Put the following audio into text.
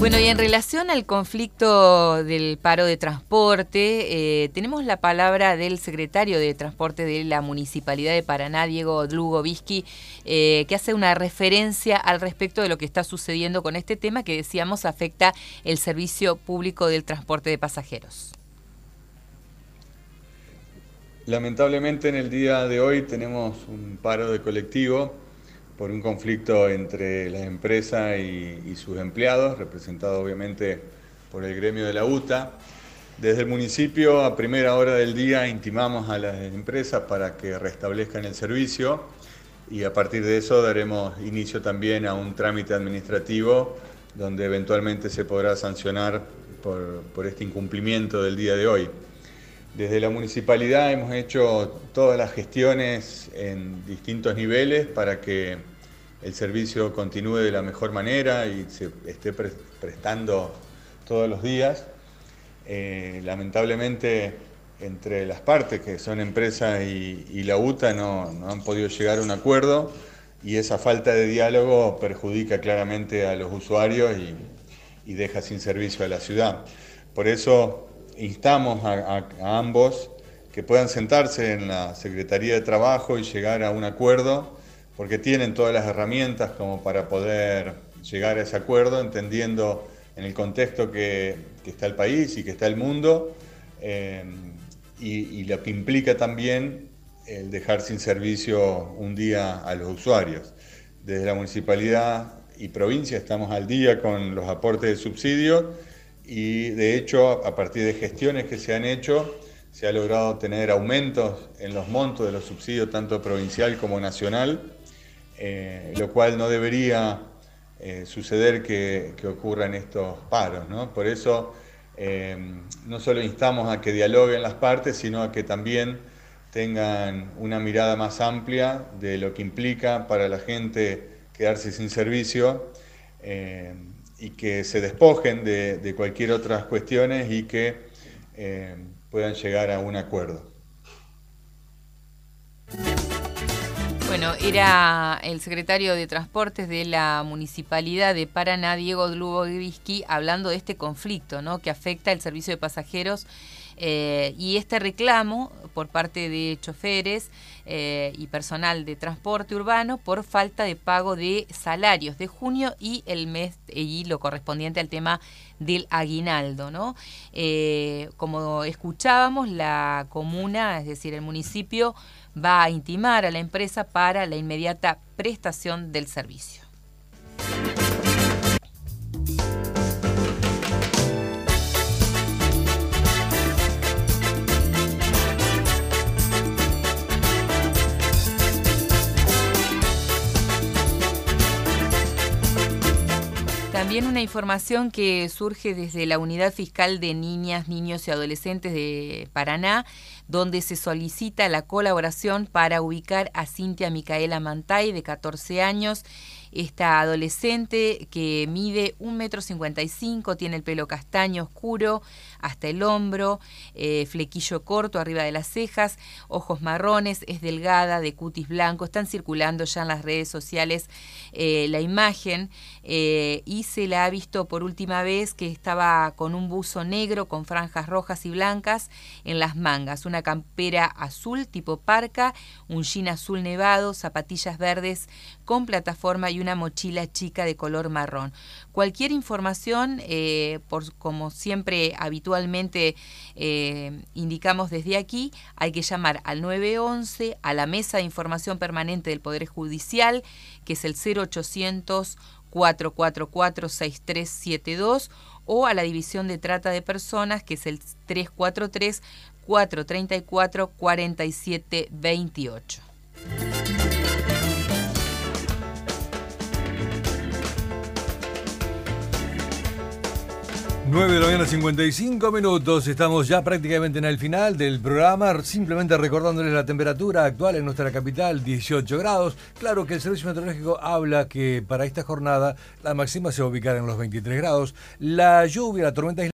Bueno, y en relación al conflicto del paro de transporte, tenemos la palabra del secretario de Transporte de la Municipalidad de Paraná, Diego Dlugoviski, que hace una referencia al respecto de lo que está sucediendo con este tema que decíamos afecta el servicio público del transporte de pasajeros. Lamentablemente en el día de hoy tenemos un paro de colectivo por un conflicto entre la empresa y sus empleados, representado obviamente por el gremio de la UTA. Desde el municipio a primera hora del día intimamos a las empresas para que restablezcan el servicio y a partir de eso daremos inicio también a un trámite administrativo donde eventualmente se podrá sancionar por este incumplimiento del día de hoy. Desde la municipalidad hemos hecho todas las gestiones en distintos niveles para que el servicio continúe de la mejor manera y se esté prestando todos los días. Lamentablemente, entre las partes, que son empresa y la UTA, no han podido llegar a un acuerdo y esa falta de diálogo perjudica claramente a los usuarios y deja sin servicio a la ciudad. Por eso instamos a ambos que puedan sentarse en la Secretaría de Trabajo y llegar a un acuerdo, porque tienen todas las herramientas como para poder llegar a ese acuerdo, entendiendo en el contexto que está el país y que está el mundo, y lo que implica también el dejar sin servicio un día a los usuarios. Desde la municipalidad y provincia estamos al día con los aportes de subsidio, y de hecho, a partir de gestiones que se han hecho, se ha logrado tener aumentos en los montos de los subsidios, tanto provincial como nacional, lo cual no debería suceder que ocurran estos paros, ¿no? Por eso, no solo instamos a que dialoguen las partes, sino a que también tengan una mirada más amplia de lo que implica para la gente quedarse sin servicio, y que se despojen de cualquier otras cuestiones y que puedan llegar a un acuerdo. Bueno, era el secretario de Transportes de la Municipalidad de Paraná, Diego Dlugoviski, hablando de este conflicto, ¿no?, que afecta el servicio de pasajeros y este reclamo por parte de choferes y personal de transporte urbano por falta de pago de salarios de junio y el mes y lo correspondiente al tema del aguinaldo, ¿no? Como escuchábamos, la comuna, es decir, el municipio, va a intimar a la empresa para la inmediata prestación del servicio. También una información que surge desde la Unidad Fiscal de Niñas, Niños y Adolescentes de Paraná, donde se solicita la colaboración para ubicar a Cintia Micaela Mantay, de 14 años. Esta adolescente que mide 1,55 m, tiene el pelo castaño oscuro hasta el hombro, flequillo corto arriba de las cejas, ojos marrones, es delgada, de cutis blanco. Están circulando ya en las redes sociales la imagen y se la ha visto por última vez que estaba con un buzo negro con franjas rojas y blancas en las mangas, una campera azul tipo parca, un jean azul nevado, zapatillas verdes con plataforma y una mochila chica de color marrón. Cualquier información, como siempre habitualmente indicamos desde aquí, hay que llamar al 911, a la Mesa de Información Permanente del Poder Judicial, que es el 0800 444 6372, o a la División de Trata de Personas, que es el 343 434 4728. 9:55 a.m, estamos ya prácticamente en el final del programa, simplemente recordándoles la temperatura actual en nuestra capital, 18 grados. Claro que el Servicio Meteorológico habla que para esta jornada la máxima se va a ubicar en los 23 grados. La lluvia, la tormenta